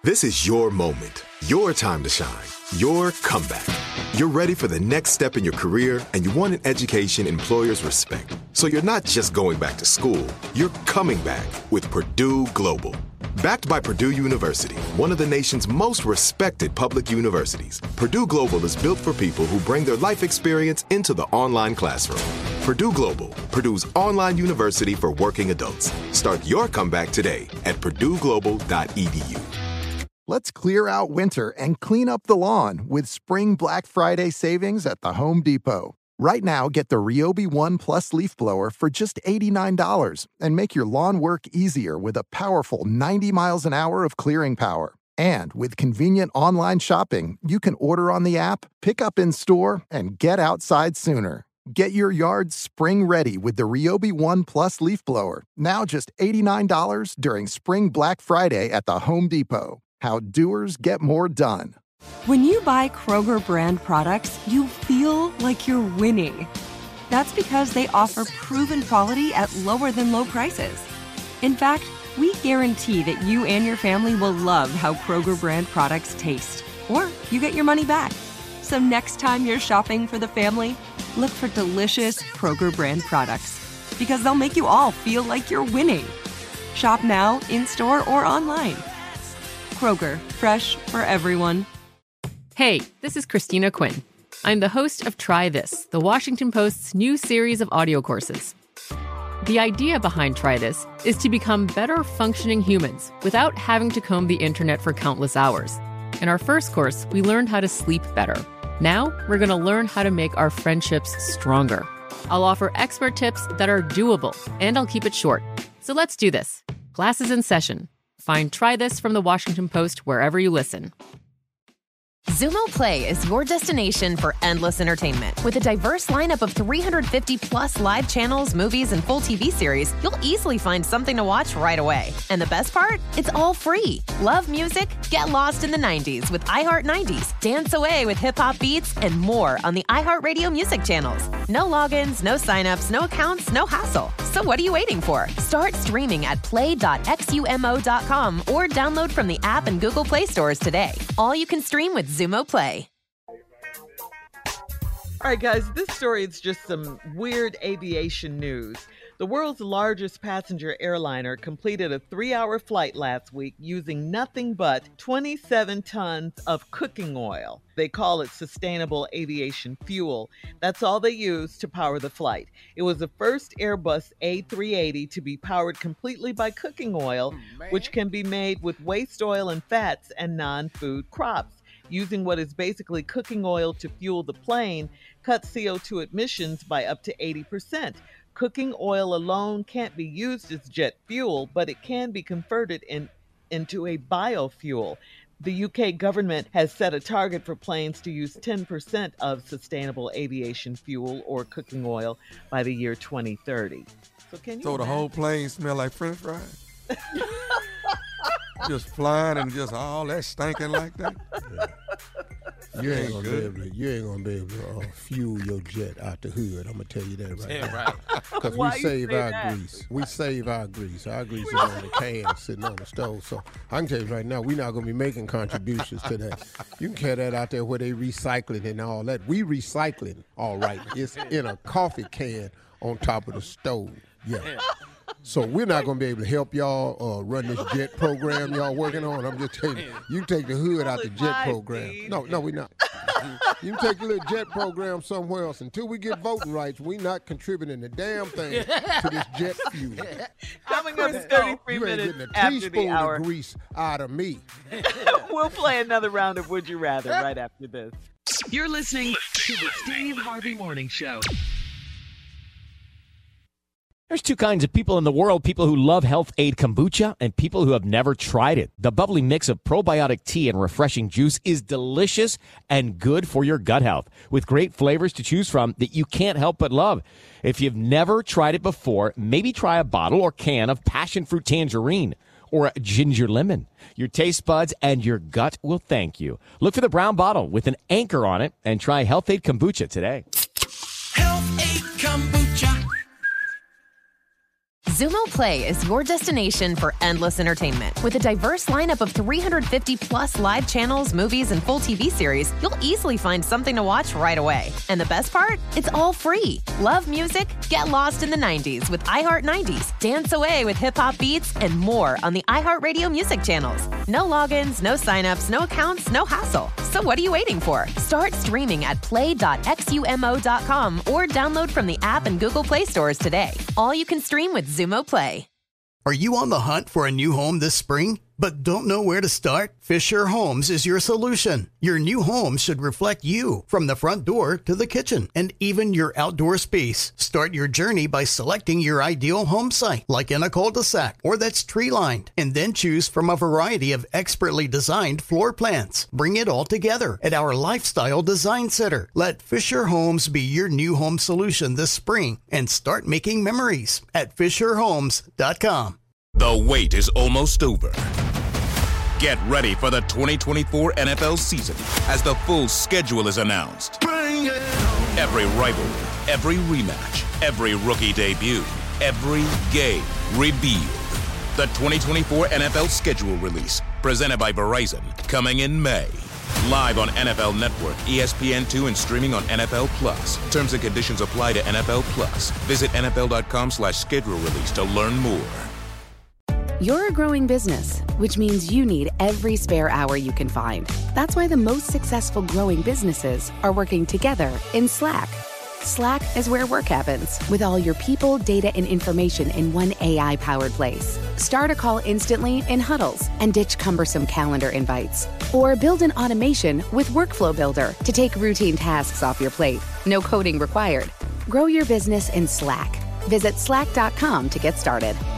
This is your moment, your time to shine, your comeback. You're ready for the next step in your career, and you want an education employers respect. So you're not just going back to school, you're coming back with Purdue Global. Backed by Purdue University, one of the nation's most respected public universities, Purdue Global is built for people who bring their life experience into the online classroom. Purdue Global, Purdue's online university for working adults. Start your comeback today at purdueglobal.edu. Let's clear out winter and clean up the lawn with Spring Black Friday savings at the Home Depot. Right now, get the Ryobi One Plus leaf blower for just $89 and make your lawn work easier with a powerful 90 miles an hour of clearing power. And with convenient online shopping, you can order on the app, pick up in store, and get outside sooner. Get your yard spring ready with the Ryobi One Plus leaf blower, now just $89 during Spring Black Friday at the Home Depot. How doers get more done. When you buy Kroger brand products, you feel like you're winning. That's because they offer proven quality at lower than low prices. In fact, we guarantee that you and your family will love how Kroger brand products taste, or you get your money back. So next time you're shopping for the family, look for delicious Kroger brand products, because they'll make you all feel like you're winning. Shop now, in-store, or online. Kroger, fresh for everyone. Hey, this is Christina Quinn. I'm the host of Try This, the Washington Post's new series of audio courses. The idea behind Try This is to become better functioning humans without having to comb the internet for countless hours. In our first course, we learned how to sleep better. Now, we're going to learn how to make our friendships stronger. I'll offer expert tips that are doable, and I'll keep it short. So let's do this. Class is in session. Find Try This from the Washington Post wherever you listen. Xumo Play is your destination for endless entertainment. With a diverse lineup of 350-plus live channels, movies, and full TV series, you'll easily find something to watch right away. And the best part? It's all free. Love music? Get lost in the 90s with iHeart 90s, dance away with hip-hop beats, and more on the iHeartRadio music channels. No logins, no signups, no accounts, no hassle. So what are you waiting for? Start streaming at play.xumo.com or download from the app and Google Play stores today. All you can stream with Xumo Play. All right, guys, this story is just some weird aviation news. The world's largest passenger airliner completed a 3-hour flight last week using nothing but 27 tons of cooking oil. They call it sustainable aviation fuel. That's all they used to power the flight. It was the first Airbus A380 to be powered completely by cooking oil, which can be made with waste oil and fats and non-food crops. Using what is basically cooking oil to fuel the plane cuts CO2 emissions by up to 80%. Cooking oil alone can't be used as jet fuel, but it can be converted into a biofuel. The UK government has set a target for planes to use 10% of sustainable aviation fuel or cooking oil by the year 2030. So can you So the whole plane smell like French fries? Just flying and just all that stinking like that? Yeah. You ain't gonna be able to fuel your jet out the hood. I'm gonna tell you that right now. Because we save our grease. We save our grease. Our grease is on the can sitting on the stove. So I can tell you right now, we're not gonna be making contributions to that. You can carry that out there where they recycle it and all that. We recycling, all right. It's in a coffee can on top of the stove. Yeah. So we're not going to be able to help y'all run this jet program y'all working on. I'm just telling you, you can take the hood out the jet program. No, we're not. You can take the little jet program somewhere else. Until we get voting rights, we're not contributing a damn thing to this jet fuel. Coming up 33 minutes after the hour. Of grease out of me. We'll play another round of Would You Rather right after this. You're listening to the Steve Harvey Morning Show. There's two kinds of people in the world, people who love Health Aid Kombucha and people who have never tried it. The bubbly mix of probiotic tea and refreshing juice is delicious and good for your gut health, with great flavors to choose from that you can't help but love. If you've never tried it before, maybe try a bottle or can of passion fruit tangerine or a ginger lemon. Your taste buds and your gut will thank you. Look for the brown bottle with an anchor on it and try Health Aid Kombucha today. Health Aid Kombucha. Zumo Play is your destination for endless entertainment. With a diverse lineup of 350 plus live channels, movies, and full TV series, you'll easily find something to watch right away. And the best part? It's all free. Love music? Get lost in the 90s with iHeart 90s, dance away with hip-hop beats, and more on the iHeartRadio music channels. No logins, no signups, no accounts, no hassle. So what are you waiting for? Start streaming at play.xumo.com or download from the app and Google Play stores today. All you can stream with Zumo Play. Are you on the hunt for a new home this spring, but don't know where to start? Fisher Homes is your solution. Your new home should reflect you, from the front door to the kitchen and even your outdoor space. Start your journey by selecting your ideal home site, like in a cul-de-sac or that's tree-lined, and then choose from a variety of expertly designed floor plans. Bring it all together at our Lifestyle Design Center. Let Fisher Homes be your new home solution this spring and start making memories at FisherHomes.com. The wait is almost over. Get ready for the 2024 NFL season as the full schedule is announced. Bring it on. Every rivalry, every rematch, every rookie debut, every game revealed. The 2024 NFL schedule release, presented by Verizon, coming in May. Live on NFL Network, ESPN2, and streaming on NFL Plus. Terms and conditions apply to NFL Plus. Visit NFL.com/schedule release to learn more. You're a growing business, which means you need every spare hour you can find. That's why the most successful growing businesses are working together in Slack. Slack is where work happens, with all your people, data, and information in one AI-powered place. Start a call instantly in huddles and ditch cumbersome calendar invites. Or build an automation with Workflow Builder to take routine tasks off your plate. No coding required. Grow your business in Slack. Visit slack.com to get started.